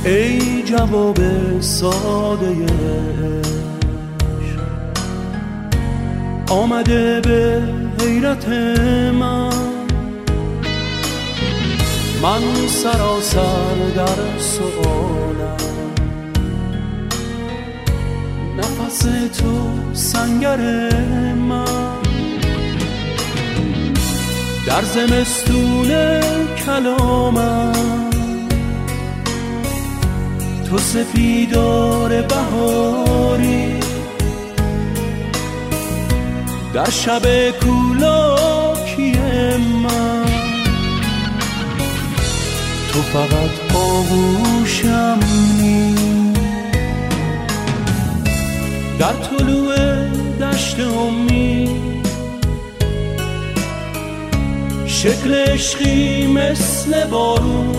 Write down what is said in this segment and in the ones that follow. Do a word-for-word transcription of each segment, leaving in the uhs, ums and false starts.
ای جواب ساده عشق، آمده به حیرت من، من سراسر در سؤالم، نفس تو سنگر من، در زمستون کلامم تو سپیدار بهاری، در شب کولاکی من تو فقط آغوشمی، در طلوع دشت امید شکل عشقی مثل بارون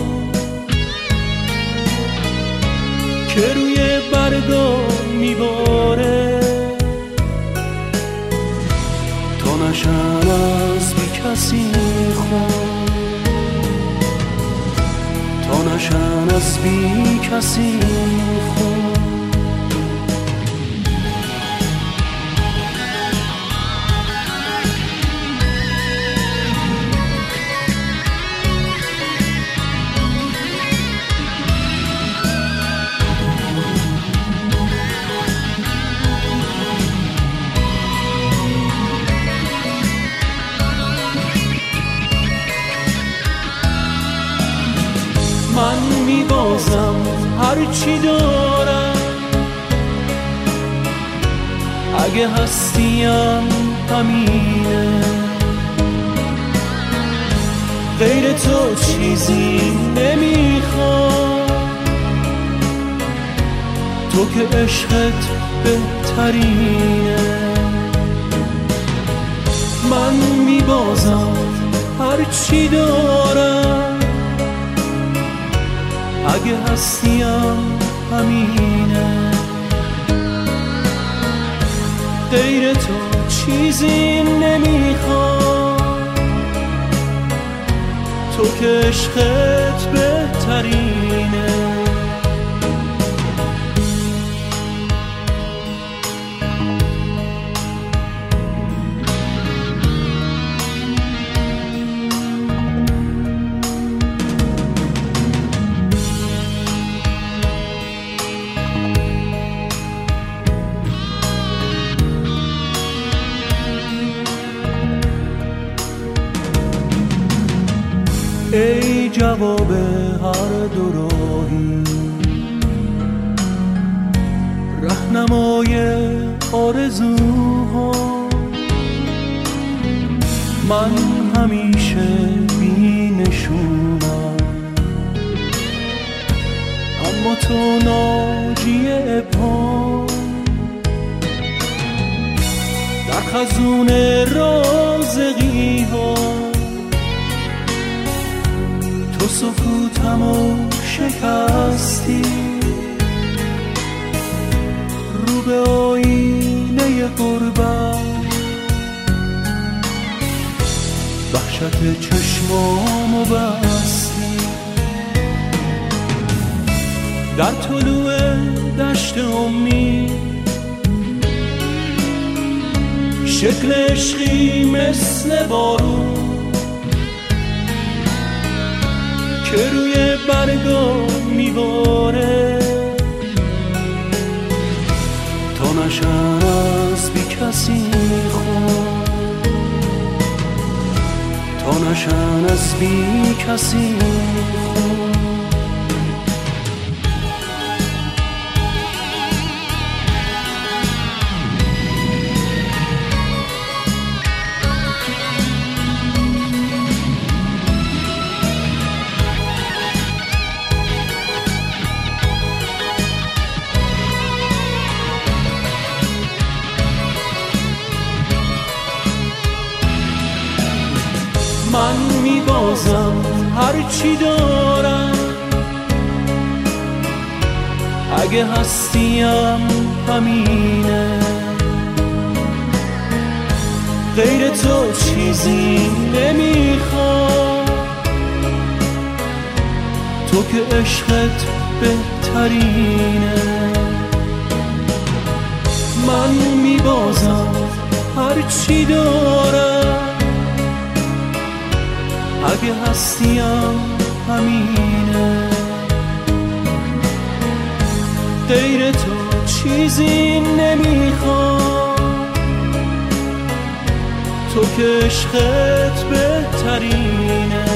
که روی برگا میباره، تا نشن از بی کسی خون، تا نشن از بی کسی خون. من میبازم هرچی دارم، اگه هستیم همینه، غیر تو چیزی نمیخوام، تو که عشقت بهترینه. من میبازم هرچی دارم، اگه هستیم همینه، غیر تو چیزی نمیخوام، تو که عشقت بهترینه. ای جواب هر دو راهی، رهنمای آرزوها، من همیشه بی نشونم، اما تو ناجی ابهام، در خزون رازقی ها تو سکوتمو شکستی، رو به آینه غربت وحشت چشمامو بستی، در طلوع دشت امید شکل عشقی مثل بارون که روی برگا میباره، تا نشن از بی کسی خون، تا نشن از بی کسی خون. من میبازم هرچی دارم، اگه هستیم همینه، غیر تو چیزی نمیخوام، تو که عشقت بهتره. بهترینه. من میبازم هر چی دارم، اگه هستیم همینه. غیر تو چیزی نمیخوام، تو که عشقت بهترینه.